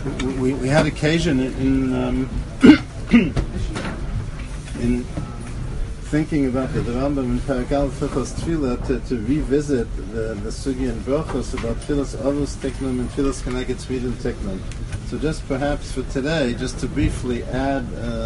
we had occasion in thinking about the Rambam in Perek Aleph Hilchos Tefillah to revisit the Sugi and Brachos about Tfilas Avos Tiknum and Tfilas Keneged Tzmidim Tiknum. So just perhaps for today, just to briefly add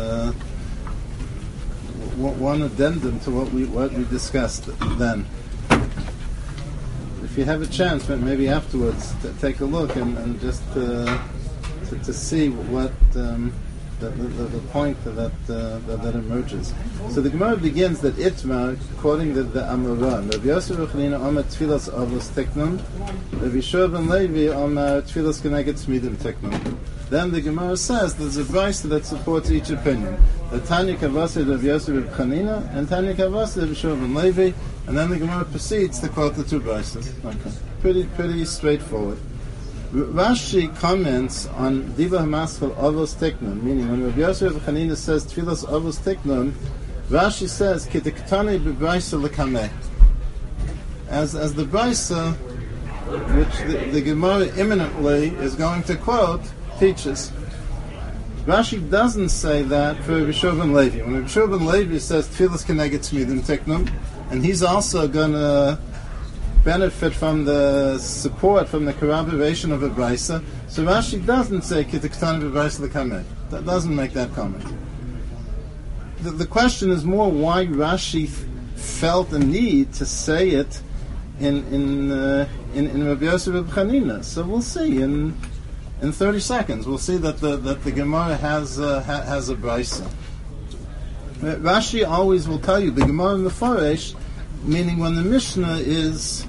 one addendum to what we discussed then. If you have a chance, maybe afterwards, to take a look and just to see what the point that emerges. So the Gemara begins that Itmar, quoting the Amoran, Rabbi Yosef Rechanina Omer Tfilas Avos Tiknum, Rabbi Yishua ben Levi Omer Tfilas Keneged Tzmidim Tiknum. Then the Gemara says there's a brayso that supports each opinion. The Tanya Kavasi Rabbi Yosef Rechanina and Tanya Kavasi Rabbi Yishua ben Levi, and then the Gemara proceeds to quote the two braysos. Okay, pretty straightforward. Rashi comments on Diva Hamaschal Avos Tiknum, meaning when Rabbi Yosef Rechanina says Tfilas Avos Tiknum, Rashi says Kitiktani bebrayso lekameh. As the brayso, which the Gemara imminently is going to quote, teaches. Rashi doesn't say that for Rabbi Yishua ben Levi. When Rabbi Yishua ben Levi says Tfilas Keneged Tzmidim Tiknum, and he's also going to benefit from the support, from the corroboration of a brayso, so Rashi doesn't say Kitiktani bebrayso lekameh. That doesn't make that comment. The question is more why Rashi felt the need to say it in Rabbi Yosef ben Chanina. So we'll see in 30 seconds. We'll see that the Gemara has a brayso. Rashi always will tell you the Gemara in the Foresh, meaning when the Mishnah is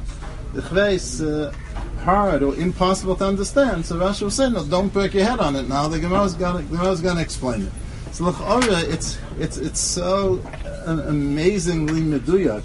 hard or impossible to understand, so Rashi will say, no, don't break your head on it now. The Gemara is going to explain it. So l'chora, it's so amazingly meduyak.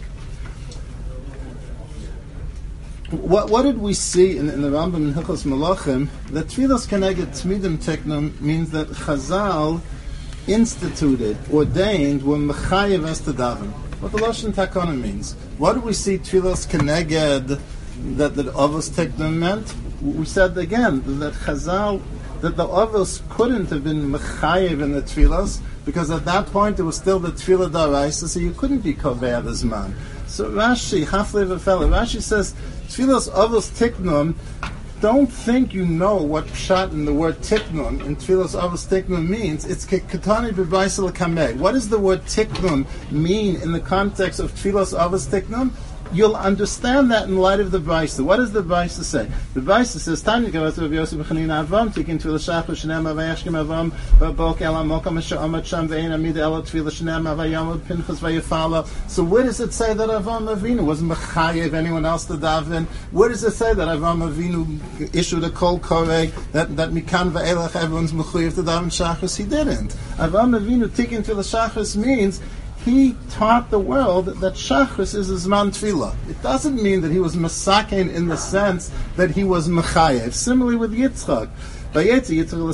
What did we see in the Rambam in Hilchos Malachim? That Tfilas Keneged Tzmidim Tiknum means that Chazal instituted, ordained, were mechayev es to daven. What the Lashon Takana means. What do we see Tfilas Keneged that Avos Tiknum meant? We said again that Chazal, that the Avos couldn't have been mechayev in the Tfilas, because at that point it was still the Tfilah Daraisa, so you couldn't be Kovei the Zman. So Rashi, Hafle V'Fela, Rashi says, Tfilas Avos Tiknum, don't think you know what pshat in the word Tiknum in Tfilas Avos Tiknum means. It's Ketani Bebrayso Lekameh. What does the word Tiknum mean in the context of Tfilas Avos Tiknum? You'll understand that in light of the brayso. What does the brayso say? The brayso says, "Tanya Kavas Rabbi Yosef Bechanina Avam Tikin Tefillah Shachar Shneim Avayashkim Avam Ba'Bok Elam Mokam Asher Amad Sham Ve'Ein Amid Ela Tefillah Shneim Avayamad Pinchas Vayifala." So where does it say that Avam Avinu wasn't mechayev anyone else to daven? Where does it say that Avam Avinu issued a kol koreh that Mikan Va'elach everyone's mechuyev to daven Shachris? He didn't. Avam Avinu Tikin Tefillah Shachris means he taught the world that Shachris is a Zman Tefillah. It doesn't mean that he was Masaken in the sense that he was Mechayev. Similarly with Yitzchak. What does it say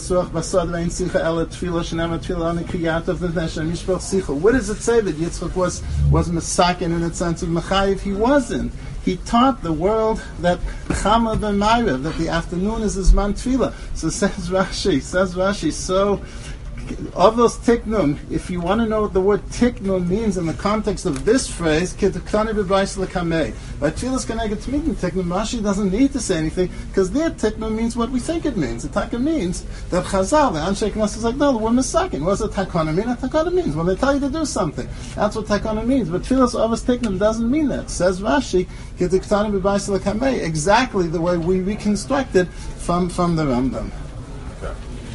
that Yitzchak was Masaken in the sense of Mechayev? He wasn't. He taught the world that Chama ben Ma'ariv, that the afternoon is a Zman Tefillah. So says Rashi, so Avos Tiknum, if you want to know what the word Tiknum means in the context of this phrase, Kitiktani Bebrayso Lekameh. By Tfilas Keneged Tzmidim Tiknum, Rashi doesn't need to say anything, because their Tiknum means what we think it means. The Taka means that Chazal, the Anshe Knesset is like, no, we're misaking. What does the Takana mean? The Takana means when they tell you to do something. That's what Takana means. But Tfilas Avos Tiknum doesn't mean that. Says Rashi, Kitiktani Bebrayso Lekameh, exactly the way we reconstructed from the Rambam.